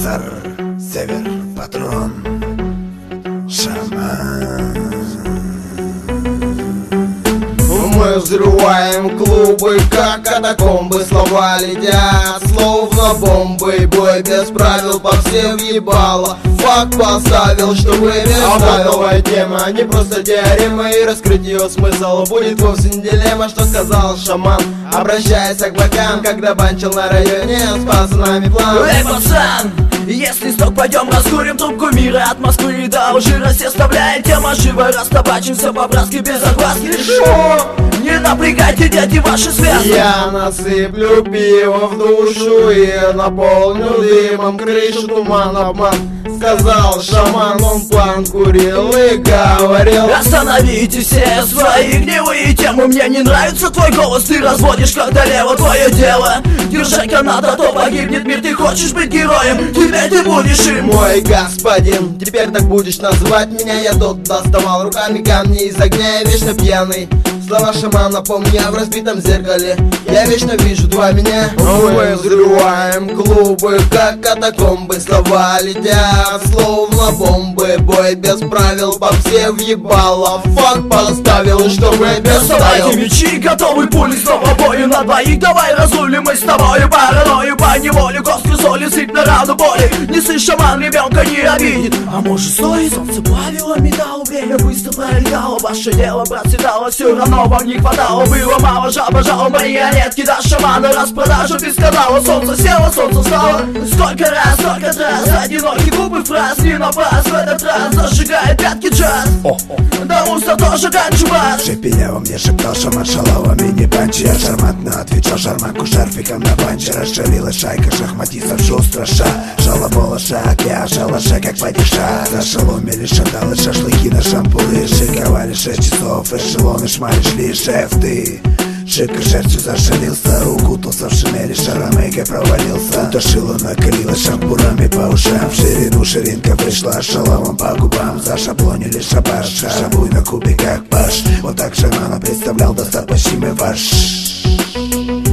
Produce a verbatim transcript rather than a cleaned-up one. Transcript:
Агрессор, север, патрон, шаман. Мы взрываем клубы, как катакомбы. Слова летят, словно бомбы. Бой без правил, по всем ебало. Факт поставил, чтобы не ставил. А новая тема, не просто теорема. И раскрыть ее смысл будет вовсе не дилемма. Что сказал шаман, обращаясь к бокам, когда банчил на районе, спас нами план. Эй, пацан! Если сток, пойдем раскурим трубку мира от Москвы до Алжира. Составляет тема живо, растабачимся по-братски без огласки. Шо? Не напрягайте, дети, ваши связки. Я насыплю пиво в душу и наполню дымом крышу, туман, обман. Сказал шаман, он план курил и говорил: остановите все свои гневые темы. Мне не нравится твой голос, ты разводишь как долево. Твое дело держать канат, а то погибнет мир. Ты хочешь быть героем, теперь ты будешь им. Мой господин, теперь так будешь называть меня. Я тут доставал руками камни из огня, я вечно пьяный. Слова шамана помни в разбитом зеркале. Я вечно вижу два меня. Мы взрываем клубы, как катакомбы. Слова летят, словно бомбы. Бой без правил, по все въебало. Факт поставил, чтобы без ставил. Доставайте мечи, готовы пули, снова бою на двоих. Давай разулим мы с тобою паранойю по неволе. Костью соли сыпь на рану боли. Не сын шаман, ребенка не обидит. А может стоит? Солнце плавило металл, время быстро пролетало. Ваше дело процветало, все равно вам не хватало. Было мало, жаба жало, марионетки до шамана. Распродажа без канала, солнце село, солнце встало. Сколько раз, сколько раз, одинокий глупый фраз. Не напрасно в этот раз зажигает пятки джаз. Да мусор тоже ганджу бас. Шипеля во мне шептал шаман шалава, мини-панчи. Я шармантно отвечал шарманку шарфиком на панче. Расшалилась шайка шахматистов шустро ша. Жала шаг, я шалаша как падиша. Зашаломили шандалы, шашлыки на шампуры. Шиковали шесть часов, эшелоны шмали шли. Шеф, ты шибко шерстью зашалился, укутался в шинели, шаромейкой провалился. Утошила, накалила шампурами по ушам. В ширину ширинка пришла, шаломом по губам. Зашаблонили шабаш, шабуй на кубе как паш. Вот так шамана представлял достаточный ваш.